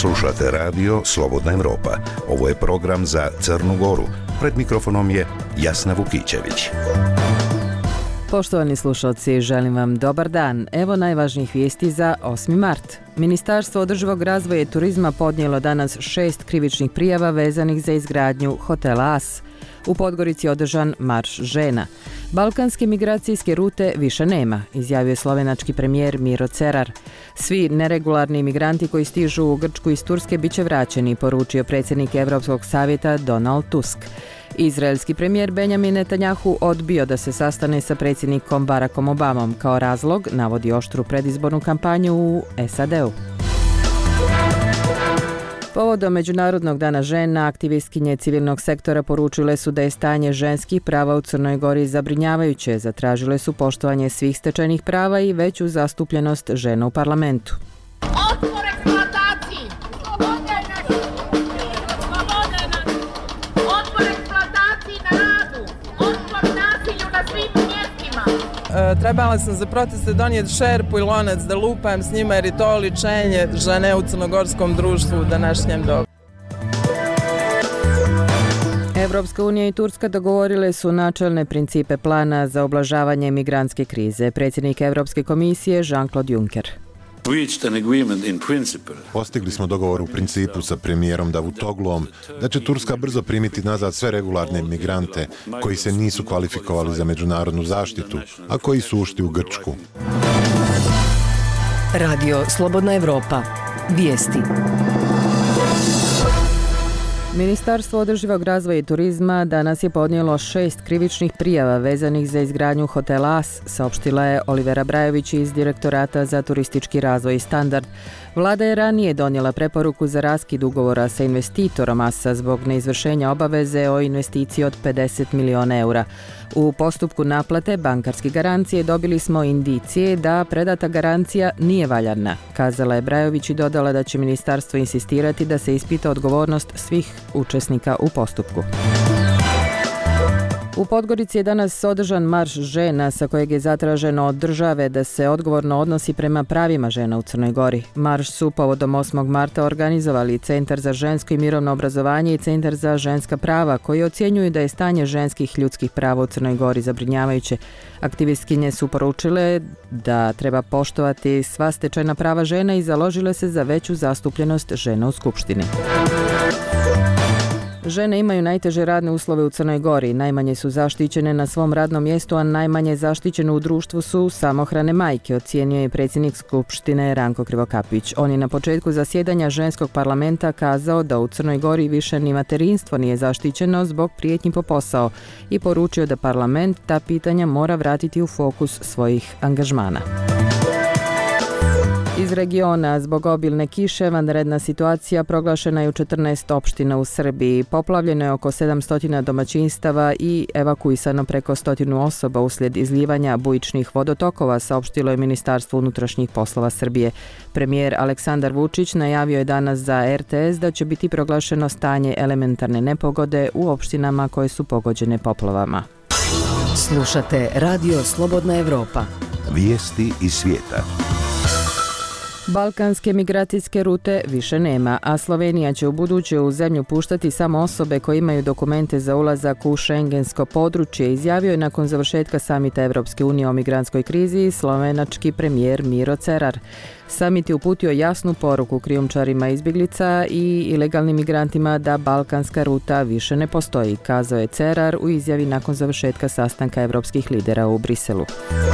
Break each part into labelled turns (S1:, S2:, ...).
S1: Slušate radio Slobodna Evropa. Ovo je program za Crnu Goru. Pred mikrofonom je Jasna Vukićević.
S2: Poštovani slušalci, želim vam dobar dan. Evo najvažnijih vijesti za 8. mart. Ministarstvo održivog razvoja i turizma podnijelo danas 6 krivičnih prijava vezanih za izgradnju hotela As. U Podgorici je održan marš žena. Balkanske migracijske rute više nema, izjavio slovenački premijer Miro Cerar. Svi neregularni migranti koji stižu u Grčku iz Turske bit će vraćeni, poručio predsjednik Europskog savjeta Donald Tusk. Izraelski premijer Benjamin Netanjahu odbio da se sastane sa predsjednikom Barackom Obamom. Kao razlog navodi oštru predizbornu kampanju u SAD-u. Povodom Međunarodnog dana žena, aktivistkinje civilnog sektora poručile su da je stanje ženskih prava u Crnoj Gori zabrinjavajuće. Zatražile su poštovanje svih stečenih prava i veću zastupljenost žena u parlamentu.
S3: Otpor eksploataciji! Otpor eksploataciji na radu! Otpor nasilju na svim mjestima!
S4: Trebala sam za proteste donijeti šerpu i lonac da lupam s njima jer je to oličenje žene u crnogorskom društvu u današnjem dobu.
S2: Evropska unija i Turska dogovorile su načelne principe plana za ublažavanje migrantske krize. Predsjednik Europske komisije Jean-Claude Juncker.
S5: Postigli smo dogovor u principu sa premijerom Davutoglom da će Turska brzo primiti nazad sve regularne migrante koji se nisu kvalifikovali za međunarodnu zaštitu, a koji su ušli u Grčku.
S6: Radio Slobodna Evropa. Vijesti.
S2: Ministarstvo održivog razvoja i turizma danas je podnijelo 6 krivičnih prijava vezanih za izgradnju hotela As, saopštila je Olivera Brajović iz Direktorata za turistički razvoj i standard. Vlada je ranije donijela preporuku za raskid ugovora sa investitorom Asa zbog neizvršenja obaveze o investiciji od 50 miliona eura. U postupku naplate bankarske garancije dobili smo indicije da predata garancija nije valjana, kazala je Brajović i dodala da će ministarstvo insistirati da se ispita odgovornost svih učesnika u postupku. U Podgorici je danas održan marš žena sa kojeg je zatraženo od države da se odgovorno odnosi prema pravima žena u Crnoj Gori. Marš su povodom 8. marta organizovali Centar za žensko i mirovno obrazovanje i Centar za ženska prava, koji ocjenjuju da je stanje ženskih ljudskih prava u Crnoj Gori zabrinjavajuće. Aktivistkinje su poručile da treba poštovati sva stečena prava žena i založile se za veću zastupljenost žena u Skupštini. Žene imaju najteže radne uslove u Crnoj Gori, najmanje su zaštićene na svom radnom mjestu, a najmanje zaštićene u društvu su samohrane majke, ocijenio je predsjednik Skupštine Ranko Krivokapić. On je na početku zasjedanja ženskog parlamenta kazao da u Crnoj Gori više ni materinstvo nije zaštićeno zbog prijetnji po posao i poručio da parlament ta pitanja mora vratiti u fokus svojih angažmana. Iz regiona zbog obilne kiše vanredna situacija proglašena je u 14 opština u Srbiji. Poplavljeno je oko 700 domaćinstava i evakuisano preko 100 osoba uslijed izlijevanja bujičnih vodotokova, saopštilo je Ministarstvo unutrašnjih poslova Srbije. Premijer Aleksandar Vučić najavio je danas za RTS da će biti proglašeno stanje elementarne nepogode u opštinama koje su pogođene poplavama.
S6: Slušate Radio Slobodna Evropa.
S1: Vijesti iz svijeta.
S2: Balkanske migracijske rute više nema, a Slovenija će ubuduće u zemlju puštati samo osobe koje imaju dokumente za ulazak u šengensko područje, izjavio je nakon završetka samita Evropske unije o migrantskoj krizi slovenački premijer Miro Cerar. Samit je uputio jasnu poruku krijumčarima izbjeglica i ilegalnim migrantima da balkanska ruta više ne postoji, kazao je Cerar u izjavi nakon završetka sastanka evropskih lidera u Briselu.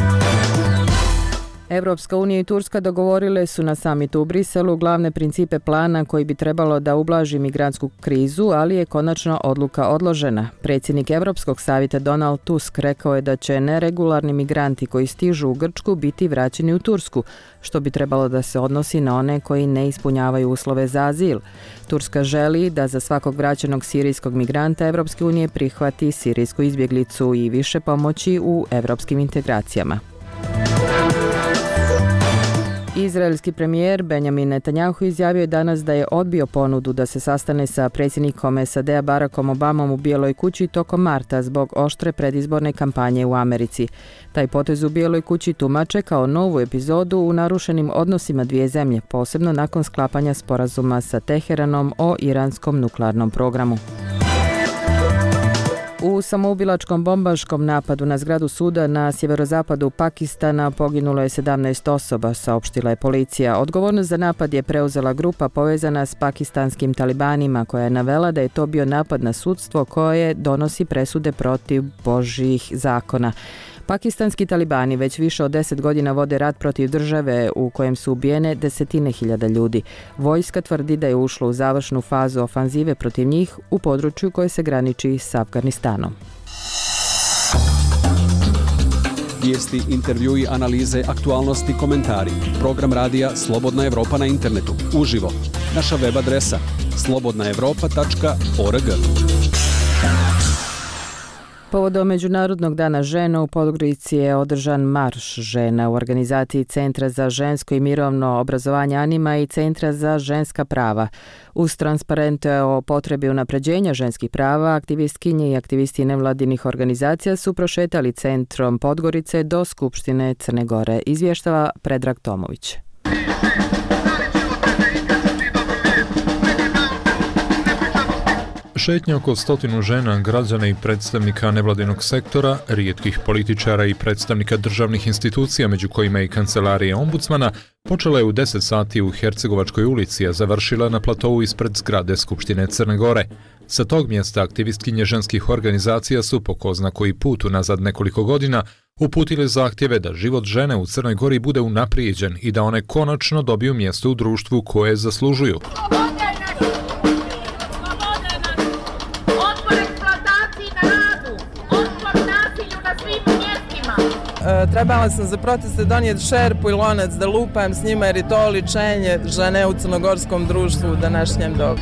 S2: Evropska unija i Turska dogovorile su na samitu u Briselu glavne principe plana koji bi trebalo da ublaži migrantsku krizu, ali je konačno odluka odložena. Predsjednik Europskog savjeta Donald Tusk rekao je da će neregularni migranti koji stižu u Grčku biti vraćeni u Tursku, što bi trebalo da se odnosi na one koji ne ispunjavaju uslove za azil. Turska želi da za svakog vraćenog sirijskog migranta Evropske unije prihvati sirijsku izbjeglicu i više pomoći u evropskim integracijama. Izraelski premijer Benjamin Netanjahu izjavio je danas da je odbio ponudu da se sastane sa predsjednikom SAD-a Barackom Obamom u Bijeloj kući tokom marta zbog oštre predizborne kampanje u Americi. Taj potez u Bijeloj kući tumače kao novu epizodu u narušenim odnosima dvije zemlje, posebno nakon sklapanja sporazuma sa Teheranom o iranskom nuklearnom programu. U samoubilačkom bombaškom napadu na zgradu suda na sjeverozapadu Pakistana poginulo je 17 osoba, saopštila je policija. Odgovornost za napad je preuzela grupa povezana s pakistanskim talibanima, koja je navela da je to bio napad na sudstvo koje donosi presude protiv božjih zakona. Pakistanski talibani već više od 10 godina vode rat protiv države u kojem su ubijene desetine hiljada ljudi. Vojska tvrdi da je ušla u završnu fazu ofanzive protiv njih u području koje se graniči s Afganistanom.
S7: Vijesti, intervjui, analize, aktualnosti, komentari. Program radija Slobodna Evropa na internetu. Uživo. Naša web adresa slobodnaevropa.org.
S2: Povodom Međunarodnog dana žena u Podgorici je održan marš žena u organizaciji Centra za žensko i mirovno obrazovanje Anima i Centra za ženska prava. Uz transparente o potrebi unapređenja ženskih prava, aktivistkinje i aktivisti nevladinih organizacija su prošetali centrom Podgorice do Skupštine Crne Gore, izvještava Predrag Tomović.
S8: Šetnja oko 100 žena, građana i predstavnika nevladinog sektora, rijetkih političara i predstavnika državnih institucija, među kojima i kancelarije ombudsmana, počela je u 10 sati u Hercegovačkoj ulici, a završila na platovu ispred zgrade Skupštine Crne Gore. Sa tog mjesta aktivistkinje ženskih organizacija su po ko zna koji put unazad nekoliko godina uputile zahtjeve da život žene u Crnoj Gori bude unaprijeđen i da one konačno dobiju mjesto u društvu koje zaslužuju.
S4: Trebala sam za proteste donijeti šerpu i lonec da lupam s njima jer je to oličenje žene u crnogorskom društvu u današnjem dobu.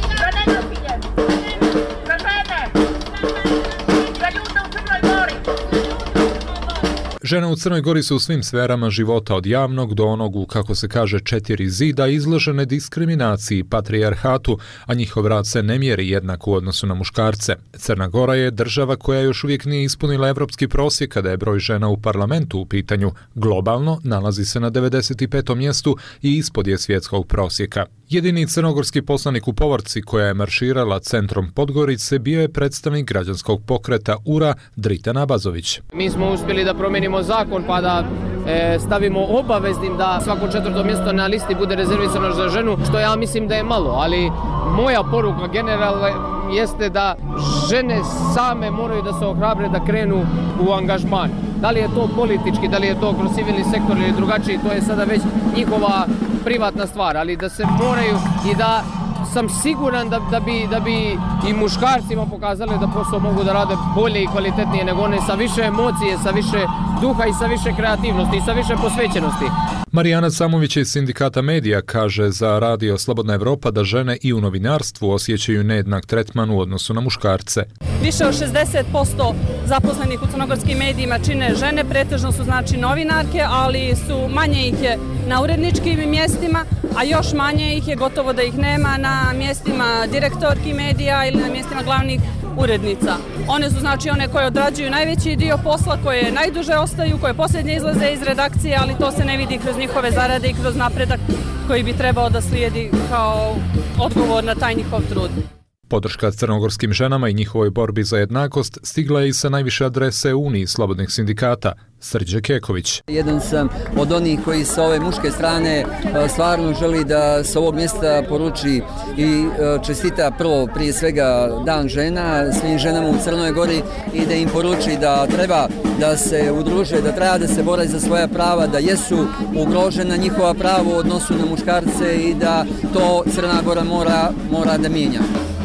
S8: Žene u Crnoj Gori su u svim sferama života, od javnog do onog u, kako se kaže, 4 zida, izložene diskriminaciji i patrijarhatu, a njihov rad se ne mjeri jednako u odnosu na muškarce. Crna Gora je država koja još uvijek nije ispunila evropski prosjek kada je broj žena u parlamentu u pitanju. Globalno nalazi se na 95. mjestu i ispod je svjetskog prosjeka. Jedini crnogorski poslanik u povorci koja je marširala centrom Podgorice bio je predstavnik građanskog pokreta URA Dritan Abazović.
S9: Mi smo uspjeli da promijenimo zakon pa da stavimo obaveznim da svako 4. mjesto na listi bude rezervisano za ženu, što ja mislim da je malo, ali moja poruka generalna jeste da žene same moraju da se ohrabre da krenu u angažman. Da li je to politički, da li je to kroz civilni sektor ili drugačiji, to je sada već njihova privatna stvar, ali da se moraju i da sam siguran da bi i muškarcima pokazali da posao mogu da rade bolje i kvalitetnije nego one, sa više emocije, sa više duha i sa više kreativnosti i sa više posvećenosti.
S8: Marijana Samović iz Sindikata medija kaže za radio Slobodna Evropa da žene i u novinarstvu osjećaju nejednak tretman u odnosu na muškarce.
S10: Više od 60% zaposlenih u crnogorskim medijima čine žene, pretežno su znači novinarke, ali su manje ih je na uredničkim mjestima, a još manje ih je, gotovo da ih nema, na mjestima direktorki medija ili na mjestima glavnih urednica. One su znači one koje odrađuju najveći dio posla, koje najduže ostaju, koje posljednje izlaze iz redakcije, ali to se ne vidi kroz njihove zarade i kroz napredak koji bi trebao da slijedi kao odgovor na taj njihov trud.
S8: Podrška crnogorskim ženama i njihovoj borbi za jednakost stigla je i sa najviše adrese Uniji slobodnih sindikata, Srđe Keković.
S11: Jedan sam od onih koji sa ove muške strane stvarno želi da s ovog mjesta poruči i čestita prvo prije svega Dan žena svim ženama u Crnoj Gori i da im poruči da treba da se udruže, da treba da se bore za svoja prava, da jesu ugrožena njihova prava u odnosu na muškarce i da to Crna Gora mora da mijenja.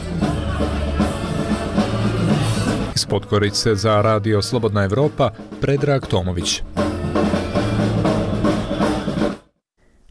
S8: Iz Podgorice za radio Slobodna Evropa, Predrag Tomović.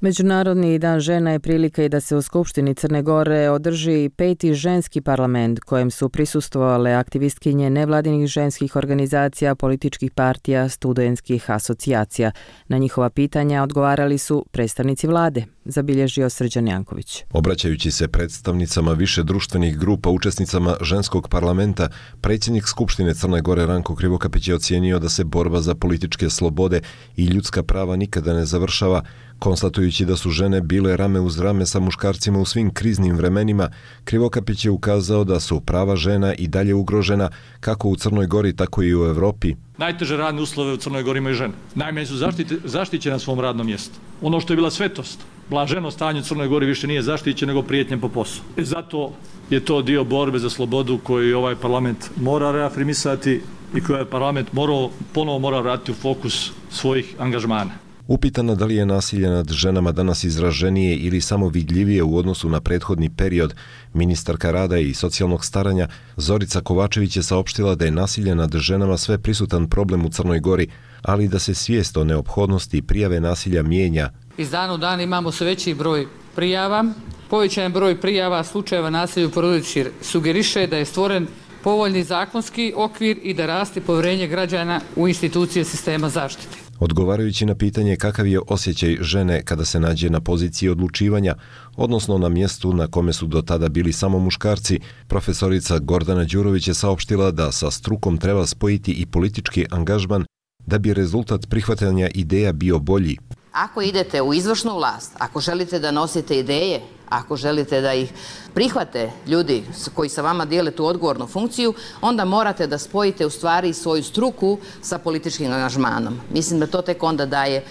S2: Međunarodni dan žena je prilika i da se u Skupštini Crne Gore održi 5. ženski parlament kojem su prisustvovale aktivistkinje nevladinih ženskih organizacija, političkih partija, studentskih asocijacija. Na njihova pitanja odgovarali su predstavnici vlade, zabilježio Srđan Janković.
S12: Obraćajući se predstavnicama više društvenih grupa učesnicama ženskog parlamenta, predsjednik Skupštine Crne Gore Ranko Krivokapić je ocijenio da se borba za političke slobode i ljudska prava nikada ne završava, konstatujući da su žene bile rame uz rame sa muškarcima u svim kriznim vremenima. Krivokapić je ukazao da su prava žena i dalje ugrožena kako u Crnoj Gori, tako i u Evropi.
S13: Najteže radne uslove u Crnoj Gori imaju žene. Najmanje su zaštićene na svom radnom mjestu. Ono što je bila svetost, blaženo stanje u Crnoj Gori više nije zaštićeno nego prijetnjem po poslu. Zato je to dio borbe za slobodu koju ovaj parlament mora reafirmisati i koji ovaj parlament ponovo mora vratiti u fokus svojih angažmana.
S12: Upitana da li je nasilje nad ženama danas izraženije ili samo vidljivije u odnosu na prethodni period, ministarka rada i socijalnog staranja Zorica Kovačević je saopštila da je nasilje nad ženama sve prisutan problem u Crnoj Gori, ali da se svijest o neophodnosti prijave nasilja mijenja.
S14: Iz dana u dan imamo sve veći broj prijava. Povećan broj prijava slučajeva nasilja u porodici sugeriše da je stvoren povoljni zakonski okvir i da raste povjerenje građana u institucije sistema zaštite.
S12: Odgovarajući na pitanje kakav je osjećaj žene kada se nađe na poziciji odlučivanja, odnosno na mjestu na kome su do tada bili samo muškarci, profesorica Gordana Đurović je saopštila da sa strukom treba spojiti i politički angažman da bi rezultat prihvatanja ideja bio bolji.
S15: Ako idete u izvršnu vlast, ako želite da nosite ideje, ako želite da ih prihvate ljudi koji sa vama dijele tu odgovornu funkciju, onda morate da spojite u stvari svoju struku sa političkim angažmanom. Mislim da to tek onda daje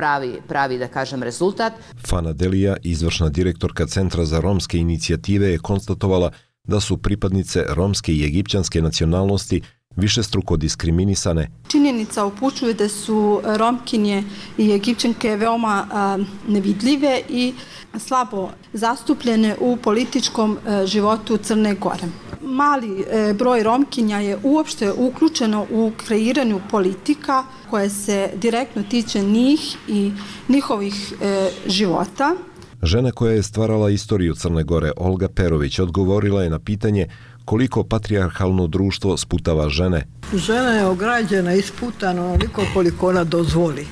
S15: pravi da kažem rezultat.
S12: Fana Delija, izvršna direktorka Centra za romske inicijative, je konstatovala da su pripadnice romske i egipćanske nacionalnosti višestruko diskriminisane.
S16: Činjenica upućuje da su Romkinje i Egipćanke veoma nevidljive i slabo zastupljene u političkom životu Crne Gore. Mali broj Romkinja je uopšte uključeno u kreiranju politika koje se direktno tiče njih i njihovih života.
S12: Žena koja je stvarala istoriju Crne Gore, Olga Perović, odgovorila je na pitanje koliko patrijarhalno društvo sputava žene.
S17: Žena je ograđena i sputana onoliko koliko ona dozvoli.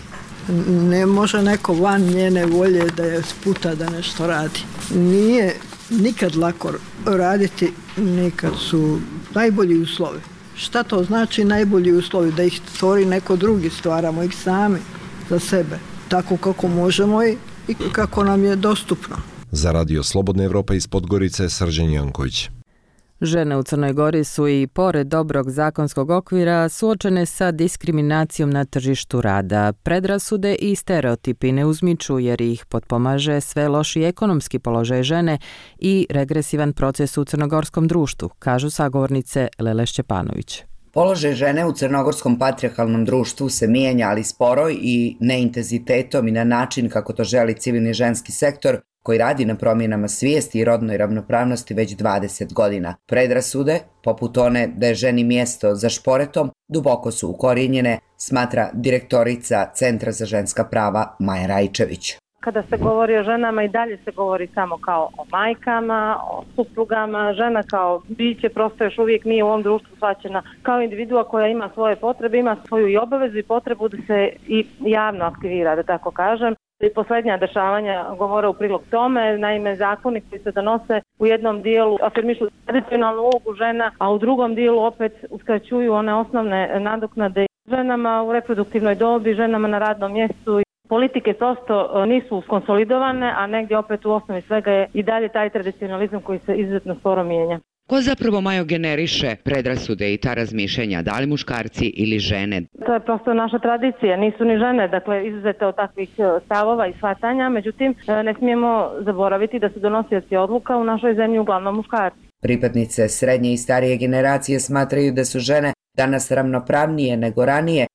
S17: Ne može neko van njene volje da je sputa da nešto radi. Nije nikad lako raditi, nikad su najbolji uslovi. Šta to znači najbolji uslovi? Da ih stvori neko drugi, stvaramo ih sami za sebe. Tako kako možemo i kako nam je dostupno.
S12: Za Radio Slobodna Evropa iz Podgorice, Srđan Janković.
S2: Žene u Crnoj Gori su i pored dobrog zakonskog okvira suočene sa diskriminacijom na tržištu rada. Predrasude i stereotipi ne uzmiču jer ih potpomaže sve loši ekonomski položaj žene i regresivan proces u crnogorskom društvu, kažu sagovornice Lele Šćepanović.
S18: Položaj žene u crnogorskom patrijarhalnom društvu se mijenja, ali sporo i neintenzitetom i na način kako to želi civilni ženski sektor koji radi na promjenama svijesti i rodnoj ravnopravnosti već 20 godina. Predrasude, poput one da je ženi mjesto za šporetom, duboko su ukorijenjene, smatra direktorica Centra za ženska prava Maja Rajčević.
S19: Kada se govori o ženama i dalje se govori samo kao o majkama, o suprugama. Žena kao biće prosto još uvijek nije u ovom društvu shvaćena kao individua koja ima svoje potrebe, ima svoju i obavezu i potrebu da se i javno aktivira, da tako kažem. I posljednja dešavanja govore u prilog tome, naime zakoni koji se donose u jednom dijelu afirmišu tradicionalnu ulogu žena, a u drugom dijelu opet uskraćuju one osnovne nadoknade ženama u reproduktivnoj dobi, ženama na radnom mjestu. Politike prosto nisu konsolidovane, a negdje opet u osnovi svega je i dalje taj tradicionalizam koji se izuzetno sporo mijenja.
S20: Ko zapravo, Majo, generiše predrasude i ta razmišljanja, da li muškarci ili žene?
S19: To je prosto naša tradicija, nisu ni žene, dakle izuzete od takvih stavova i shvatanja, međutim ne smijemo zaboraviti da su donosioci odluka u našoj zemlji uglavnom muškarci.
S18: Pripadnice srednje i starije generacije smatraju da su žene danas ravnopravnije nego ranije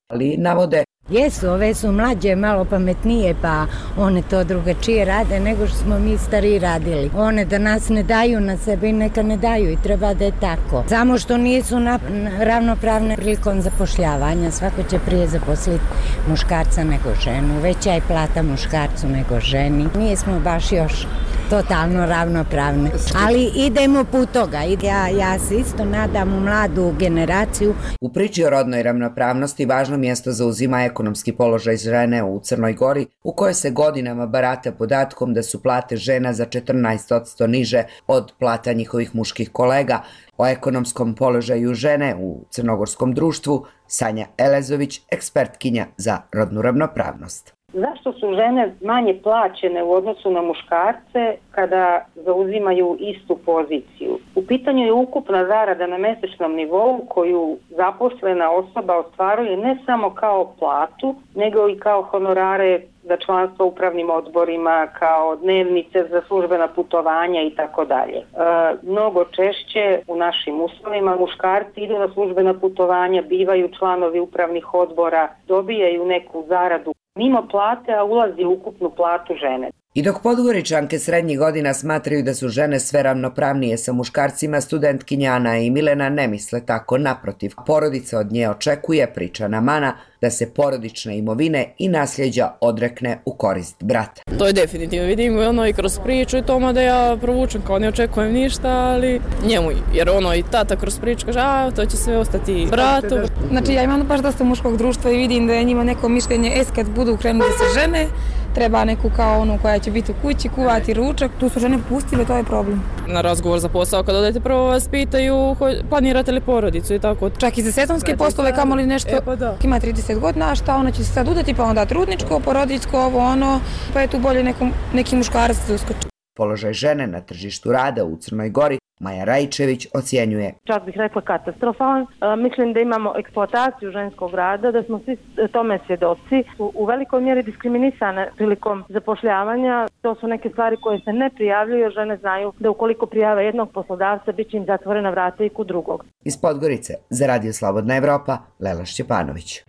S18: ali navode
S21: jesu, ove su mlađe, malo pametnije, pa one to drugačije rade nego što smo mi stari radili. One da nas ne daju na sebe i neka ne daju i treba da je tako. Samo što nisu ravnopravne prilikom zapošljavanja. Svako će prije zaposliti muškarca nego ženu. Veća je plata muškarcu nego ženi. Nismo baš još totalno ravnopravne. Ali idemo put toga. Ja se isto nadam u mladu generaciju.
S18: U priči o rodnoj ravnopravnosti važno mjesto zauzima ekonomski položaj žene u Crnoj Gori, u kojoj se godinama barata podatkom da su plate žena za 14% niže od plata njihovih muških kolega. O ekonomskom položaju žene u crnogorskom društvu Sanja Elezović, ekspertkinja za rodnu ravnopravnost.
S22: Zašto su žene manje plaćene u odnosu na muškarce kada zauzimaju istu poziciju? U pitanju je ukupna zarada na mjesečnom nivou koju zaposlena osoba ostvaruje ne samo kao platu, nego i kao honorare za članstvo u upravnim odborima, kao dnevnice za službena putovanja i tako dalje. Mnogo češće u našim uslovima muškarci idu na službena putovanja, bivaju članovi upravnih odbora, dobijaju neku zaradu mimo plate, a ulazi u ukupnu platu žene.
S18: I dok Podgoričanke srednjih godina smatraju da su žene sve ravnopravnije sa muškarcima, studentkinja Ana i Milena ne misle tako, naprotiv. Porodica od nje očekuje, priča Namana, da se porodične imovine i nasljeđa odrekne u korist brata.
S23: To je definitivno, vidim i kroz priču i tome da ja provučem, kao ne očekujem ništa, ali njemu, jer i tata kroz priču kaže, to će sve ostati bratu.
S10: Znači ja imam baš dosta muškog društva i vidim da je njima neko mišljenje, kad budu krenuli se žene, treba neku kao onu koja će biti u kući, kuvati ručak, tu su žene pustile, to je problem.
S23: Na razgovor za posao, kada odete prvo vas pitaju planirate li porodicu i tako.
S10: Čak i za sezonske poslove, kamoli nešto, ima 30 godina, šta ona će se sad udati, pa onda trudničko, porodiljsko, pa je tu bolje neki muškarac da uskoči.
S18: Položaj žene na tržištu rada u Crnoj Gori Maja Rajčević ocjenjuje.
S19: Čak bih rekla katastrofalan. Mislim da imamo eksploataciju ženskog rada, da smo svi tome svjedoci. U velikoj mjeri diskriminisane prilikom zapošljavanja. To su neke stvari koje se ne prijavljuju, jer žene znaju da ukoliko prijave jednog poslodavca, bit će im zatvorena vrata i kod drugog.
S18: Iz Podgorice za Radio Slobodna Evropa, Lela Šćepanović.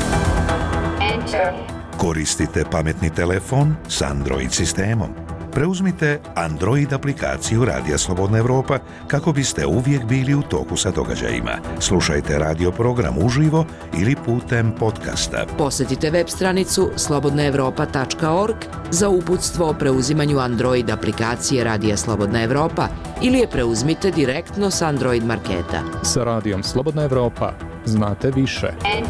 S1: Koristite pametni telefon s Android sistemom. Preuzmite Android aplikaciju Radija Slobodna Evropa kako biste uvijek bili u toku sa događajima. Slušajte radio program uživo ili putem podcasta.
S6: Posjetite web stranicu slobodnaevropa.org za uputstvo o preuzimanju Android aplikacije Radija Slobodna Evropa ili je preuzmite direktno s Android marketa.
S8: Sa Radijom Slobodna Evropa znate više.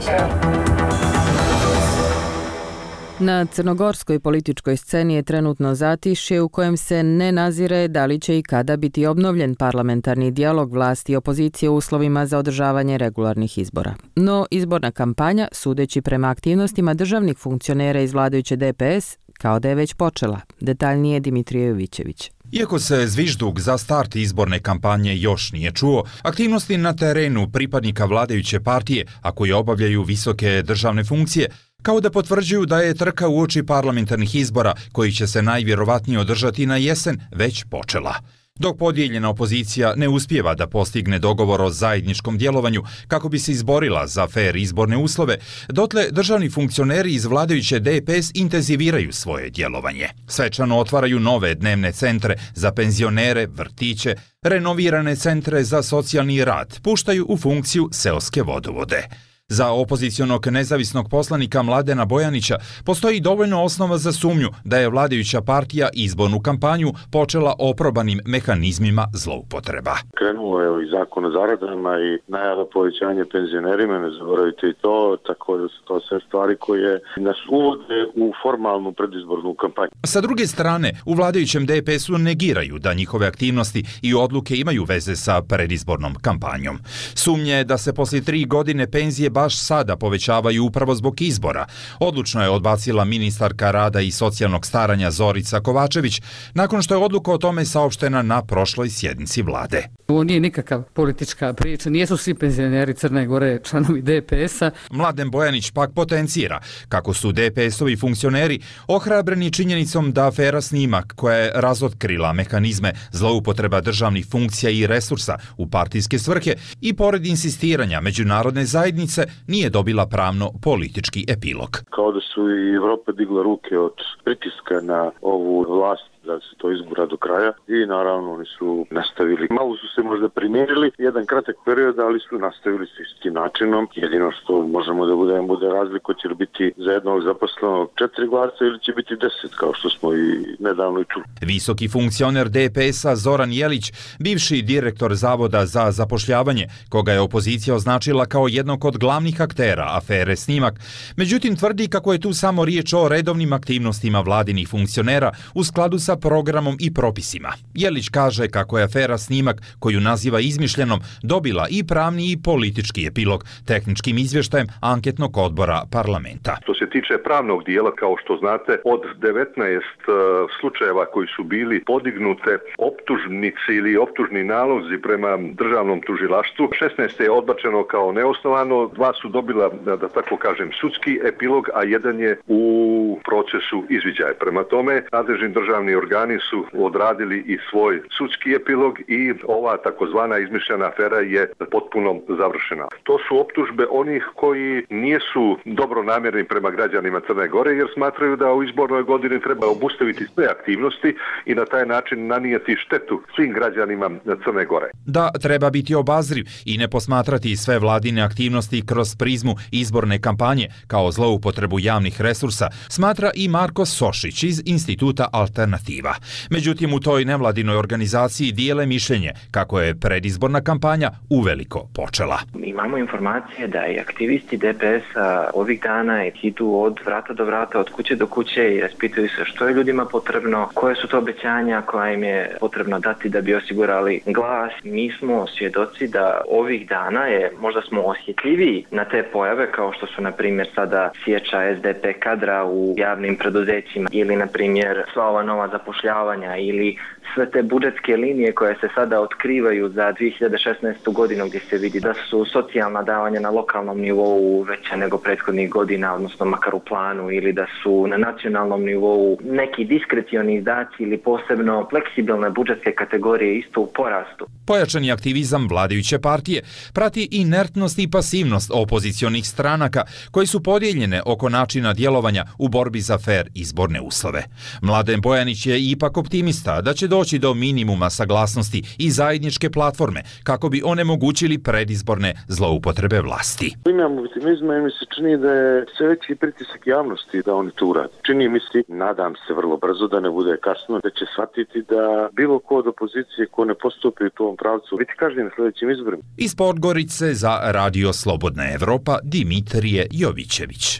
S2: Na crnogorskoj političkoj sceni je trenutno zatišje u kojem se ne nazire da li će i kada biti obnovljen parlamentarni dijalog vlasti i opozicije u uslovima za održavanje regularnih izbora. No, izborna kampanja, sudeći prema aktivnostima državnih funkcionera iz vladajuće DPS, kao da je već počela. Detaljnije Dimitrije Jovićević.
S24: Iako se zvižduk za start izborne kampanje još nije čuo, aktivnosti na terenu pripadnika vladajuće partije, a koji obavljaju visoke državne funkcije, kao da potvrđuju da je trka uoči parlamentarnih izbora, koji će se najvjerovatnije održati na jesen, već počela. Dok podijeljena opozicija ne uspijeva da postigne dogovor o zajedničkom djelovanju kako bi se izborila za fer izborne uslove, dotle državni funkcioneri iz vladajuće DPS intenziviraju svoje djelovanje. Svečano otvaraju nove dnevne centre za penzionere, vrtiće, renovirane centre za socijalni rad, puštaju u funkciju seoske vodovode. Za opozicionog nezavisnog poslanika Mladena Bojanića postoji dovoljno osnova za sumnju da je vladajuća partija izbornu kampanju počela oprobanim mehanizmima zloupotreba.
S25: Krenulo je i zakon o zaradama i najava povećanja penzionerima, ne zaboravite i to, tako da su to sve stvari koje nas uvode u formalnu predizbornu kampanju.
S24: Sa druge strane, u vladajućem DPS-u negiraju da njihove aktivnosti i odluke imaju veze sa predizbornom kampanjom. Sumnje je da se poslije 3 godine penzije baš sada povećavaju upravo zbog izbora. Odlučno je odbacila ministarka rada i socijalnog staranja Zorica Kovačević nakon što je odluka o tome saopštena na prošloj sjednici vlade.
S14: Ovo nije nikakav politička priča, nijesu svi penzioneri Crne Gore članovi DPS-a.
S24: Mladen Bojanić pak potencira kako su DPS-ovi funkcioneri ohrabreni činjenicom da afera Snimak, koja je razotkrila mehanizme zloupotreba državnih funkcija i resursa u partijske svrhe i pored insistiranja međunarodne zajednice se nije dobila pravno-politički epilog.
S25: Kao da su i Evropa digla ruke od pritiska na ovu vlast da se to izgura do kraja i naravno oni su nastavili. Malo su se možda primirili jedan kratak period, ali su nastavili s istim načinom. Jedino što možemo da bude razliku, će li biti za jednog zaposlenog 4 glasa ili će biti 10, kao što smo i nedavno i čuli.
S24: Visoki funkcioner DPS-a Zoran Jelić, bivši direktor Zavoda za zapošljavanje, koga je opozicija označila kao jednog od glavnih aktera afere Snimak, međutim tvrdi kako je tu samo riječ o redovnim aktivnostima vladinih funkcionera u skladu sa programom i propisima. Jelić kaže kako je afera Snimak, koju naziva izmišljenom, dobila i pravni i politički epilog tehničkim izvještajem anketnog odbora parlamenta.
S3: Što se tiče pravnog dijela, kao što znate, od 19 slučajeva koji su bili podignute optužnici ili optužni nalozi prema državnom tužilaštvu, 16 je odbačeno kao neosnovano, 2 su dobila, da tako kažem, sudski epilog, a 1 je u procesu izviđaja. Prema tome, nadležni državni organi su odradili i svoj sudski epilog i ova takozvana izmišljena afera je potpuno završena. To su optužbe onih koji nisu dobronamjerni prema građanima Crne Gore, jer smatraju da u izbornoj godini treba obustaviti sve aktivnosti i na taj način nanijeti štetu svim građanima Crne Gore.
S24: Da treba biti obazriv i ne posmatrati sve vladine aktivnosti kroz prizmu izborne kampanje kao zloupotrebu javnih resursa, smatra i Marko Sošić iz Instituta Alternativa. Međutim, u toj nevladinoj organizaciji dijele mišljenje kako je predizborna kampanja uveliko počela.
S4: Imamo informacije da i aktivisti DPS-a ovih dana idu od vrata do vrata, od kuće do kuće i raspituju se što je ljudima potrebno, koje su to obećanja koja im je potrebno dati da bi osigurali glas. Mi smo svjedoci da ovih dana možda smo osjetljiviji na te pojave, kao što su na primjer sada sječa SDP kadra u javnim preduzećima ili na primjer sva ova nova zapošljavanja ili sve te budžetske linije koje se sada otkrivaju za 2016. godinu, gdje se vidi da su socijalna davanja na lokalnom nivou veća nego prethodnih godina, odnosno makar u planu, ili da su na nacionalnom nivou neki diskrecioni izdaci ili posebno fleksibilne budžetske kategorije isto u porastu.
S24: Pojačani aktivizam vladajuće partije prati inertnost i pasivnost opozicionih stranaka koji su podijeljene oko načina djelovanja u borbi za fer izborne uslove. Mladen Bojanić je ipak optimista da će doći do minimuma saglasnosti i zajedničke platforme kako bi onemogućili predizborne zloupotrebe vlasti.
S25: Imam optimizma i mi se čini da je sve veći pritisak javnosti da oni to urade. Čini mi se, nadam se vrlo brzo da ne bude kasno, da će shvatiti da bilo ko od opozicije ko ne postupi u tom pravcu biti kažnjen na sljedećim izborima.
S24: Iz Podgorice za Radio Slobodna Evropa Dimitrije Jovićević.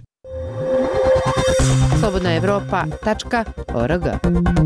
S2: slobodnaevropa.org.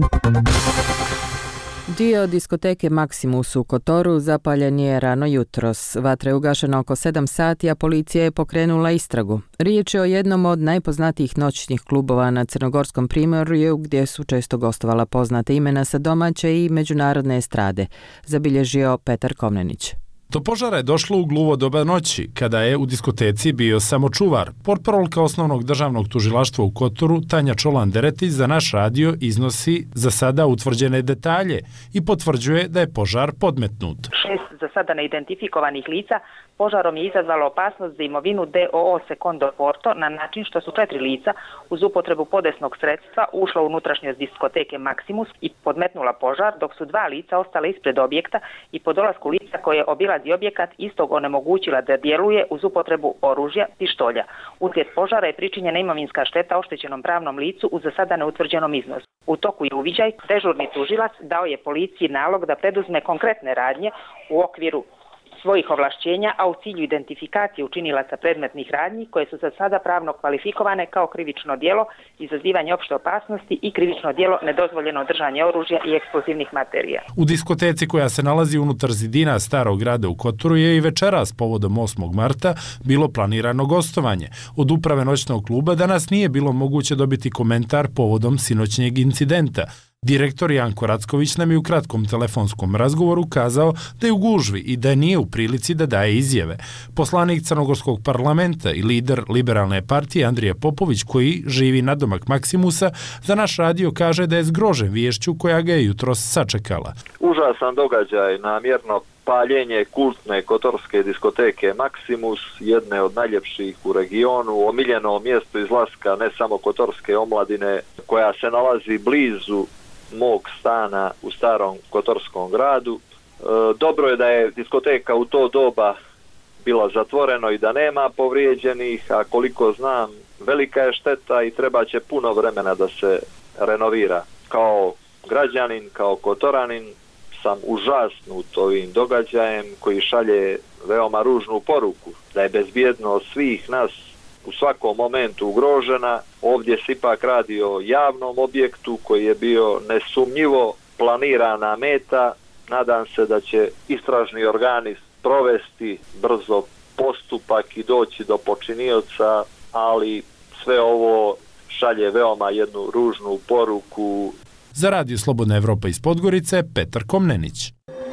S2: Dio diskoteke Maximus u Kotoru zapaljen je rano jutros. Vatra je ugašena oko 7 sati, a policija je pokrenula istragu. Riječ je o jednom od najpoznatijih noćnih klubova na Crnogorskom primorju, gdje su često gostovala poznate imena sa domaće i međunarodne estrade, zabilježio Petar Komnenić.
S5: Do požara je došlo u gluvo doba noći, kada je u diskoteci bio samo čuvar. Portparolka osnovnog državnog tužilaštva u Kotoru, Tanja Čolan-Deretić, za naš radio iznosi za sada utvrđene detalje i potvrđuje da je požar podmetnut.
S7: 6 za sada neidentifikovanih lica požarom je izazvalo opasnost za imovinu DOO Secondo Porto na način što su 4 lica uz upotrebu podesnog sredstva ušla u unutrašnjost diskoteke Maximus i podmetnula požar, dok su 2 lica ostala ispred objekta i po dolasku lica koje obilazi objekat istog onemogućila da djeluje uz upotrebu oružja, pištolja. Uslijed požara je pričinjena imovinska šteta oštećenom pravnom licu uz za sada neutvrđenom iznosu. U toku je uviđaj, dežurni tužilac dao je policiji nalog da preduzme konkretne radnje u okviru svojih ovlašćenja, a u cilju identifikacije učinilaca predmetnih radnji koje su za sada pravno kvalifikovane kao krivično djelo izazivanje opšte opasnosti i krivično djelo nedozvoljeno držanje oružja i eksplozivnih materija.
S5: U diskoteci koja se nalazi unutar zidina Starog grada u Kotoru je i večeras povodom 8. marta bilo planirano gostovanje. Od uprave noćnog kluba danas nije bilo moguće dobiti komentar povodom sinoćnjeg incidenta. Direktor Janko Racković nam je u kratkom telefonskom razgovoru kazao da je u gužvi i da nije u prilici da daje izjave. Poslanik Crnogorskog parlamenta i lider Liberalne partije Andrija Popović, koji živi nadomak Maksimusa, za naš radio kaže da je zgrožen viješću koja ga je jutros sačekala.
S9: Užasan događaj, namjerno paljenje kultne kotorske diskoteke Maksimus, jedne od najljepših u regionu, omiljeno mjesto izlaska ne samo kotorske omladine, koja se nalazi blizu mog stana u starom kotorskom gradu. Dobro je da je diskoteka u to doba bila zatvoreno i da nema povrijeđenih, a koliko znam, velika je šteta i treba će puno vremena da se renovira. Kao građanin, kao kotoranin, sam užasnut ovim događajem koji šalje veoma ružnu poruku, da je bezbjednost svih nas u svakom momentu ugrožena. Ovdje se ipak radi o javnom objektu koji je bio nesumnjivo planirana meta. Nadam se da će istražni organi provesti brzo postupak i doći do počinioca, ali sve ovo šalje veoma jednu ružnu poruku.
S5: Za Radio Slobodna Evropa iz Podgorice, Petar Komnenić.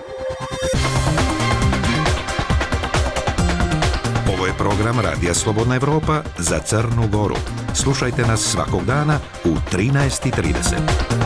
S1: Ovo je program Radija Slobodna Evropa za Crnu Goru. Slušajte nas svakog dana u 13:30.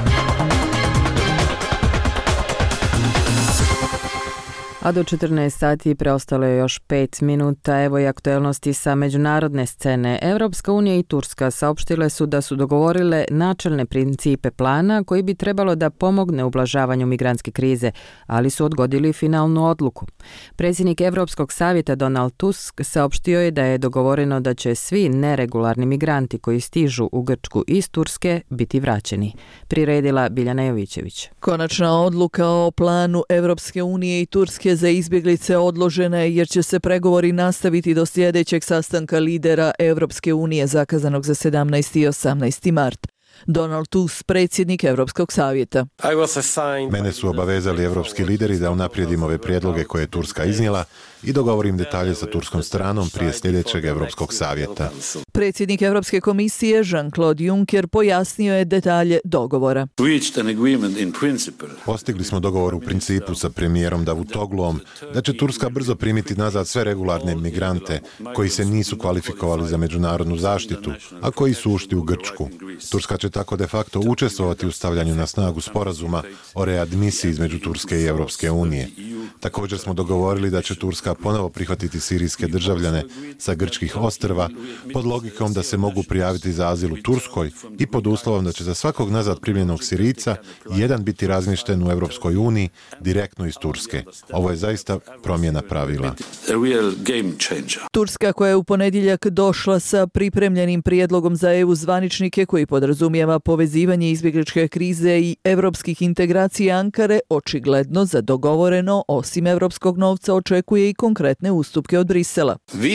S2: A do 14 sati preostalo je još 5 minuta. Evo i aktuelnosti sa međunarodne scene. Evropska unija i Turska saopštile su da su dogovorile načelne principe plana koji bi trebalo da pomogne ublažavanju migrantske krize, ali su odgodili finalnu odluku. Predsjednik Evropskog savjeta Donald Tusk saopštio je da je dogovoreno da će svi neregularni migranti koji stižu u Grčku iz Turske biti vraćeni. Priredila Biljana Jovićević.
S11: Konačna odluka o planu Evropske unije i Turske za izbjeglice odložena je jer će se pregovori nastaviti do sljedećeg sastanka lidera Evropske unije zakazanog za 17. i 18. mart. Donald Tusk, predsjednik Evropskog savjeta.
S13: Mene su obavezali evropski lideri da unaprijedim ove prijedloge koje je Turska iznijela i dogovorim detalje sa turskom stranom prije sljedećeg Evropskog savjeta.
S11: Predsjednik Evropske komisije Jean-Claude Juncker pojasnio je detalje dogovora.
S13: Postigli smo dogovor u principu sa premijerom Davutogluom da će Turska brzo primiti nazad sve regularne migrante koji se nisu kvalifikovali za međunarodnu zaštitu, a koji su ušli u Grčku. Turska će tako de facto učestvovati u stavljanju na snagu sporazuma o readmisiji između Turske i Evropske unije. Također smo dogovorili da će Turska ponovo prihvatiti sirijske državljane sa grčkih ostrva pod logikom da se mogu prijaviti za azil u Turskoj i pod uslovom da će za svakog nazad primljenog Sirijca jedan biti razmješten u Evropskoj uniji direktno iz Turske. Ovo je zaista promjena pravila.
S11: Turska, koja je u ponedjeljak došla sa pripremljenim prijedlogom za EU zvaničnike koji podrazumijeva povezivanje izbjegličke krize i evropskih integracija Ankare, očigledno za dogovoreno, osim evropskog novca, očekuje i konkretne ustupke od Brisela.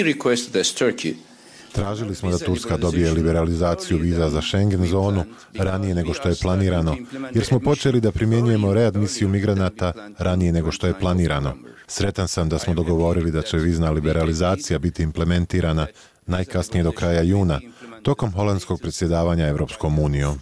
S13: Tražili smo da Turska dobije liberalizaciju viza za Schengen zonu ranije nego što je planirano, jer smo počeli da primjenjujemo readmisiju migranata ranije nego što je planirano. Sretan sam da smo dogovorili da će vizna liberalizacija biti implementirana najkasnije do kraja juna, tokom holandskog predsjedavanja Evropskom unijom.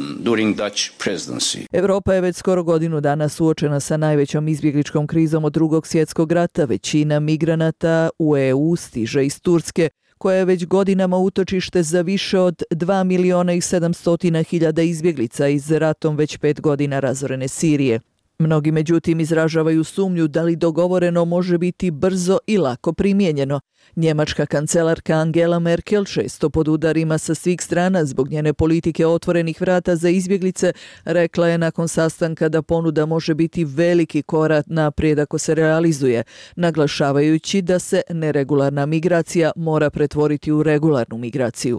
S11: Europa je već skoro godinu dana suočena sa najvećom izbjegličkom krizom od Drugog svjetskog rata. Većina migranata u EU stiže iz Turske, koja je već godinama utočište za više od 2.700.000 izbjeglica iz ratom već 5 godina razorene Sirije. Mnogi međutim izražavaju sumnju da li dogovoreno može biti brzo i lako primijenjeno. Njemačka kancelarka Angela Merkel, često pod udarima sa svih strana zbog njene politike otvorenih vrata za izbjeglice, rekla je nakon sastanka da ponuda može biti veliki korak naprijed ako se realizuje, naglašavajući da se neregularna migracija mora pretvoriti u regularnu migraciju.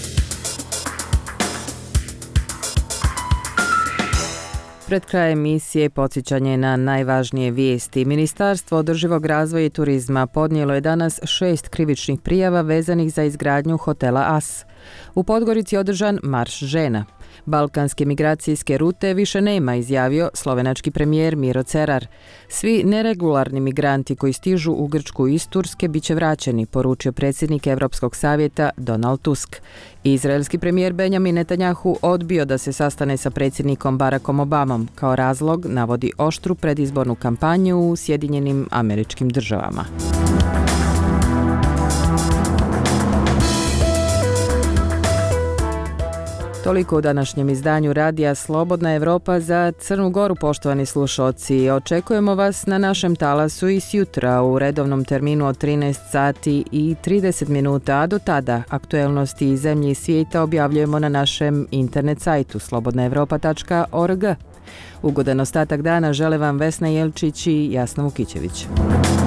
S2: Pred krajem emisije podsjećanje na najvažnije vijesti. Ministarstvo održivog razvoja i turizma podnijelo je danas 6 krivičnih prijava vezanih za izgradnju hotela As. U Podgorici je održan Marš žena. Balkanske migracijske rute više nema, izjavio slovenački premijer Miro Cerar. Svi neregularni migranti koji stižu u Grčku iz Turske bit će vraćeni, poručio predsjednik Europskog savjeta Donald Tusk. Izraelski premijer Benjamin Netanjahu odbio da se sastane sa predsjednikom Barackom Obamom. Kao razlog navodi oštru predizbornu kampanju u Sjedinjenim Američkim Državama. Toliko u današnjem izdanju radija Slobodna Evropa za Crnu Goru, poštovani slušalci. Očekujemo vas na našem talasu i sjutra u redovnom terminu od 13 sati i 30 minuta, a do tada aktuelnosti iz zemlje i svijeta objavljujemo na našem internet sajtu slobodnaevropa.org. Ugodan ostatak dana žele vam Vesna Jelčić i Jasna Vukićević.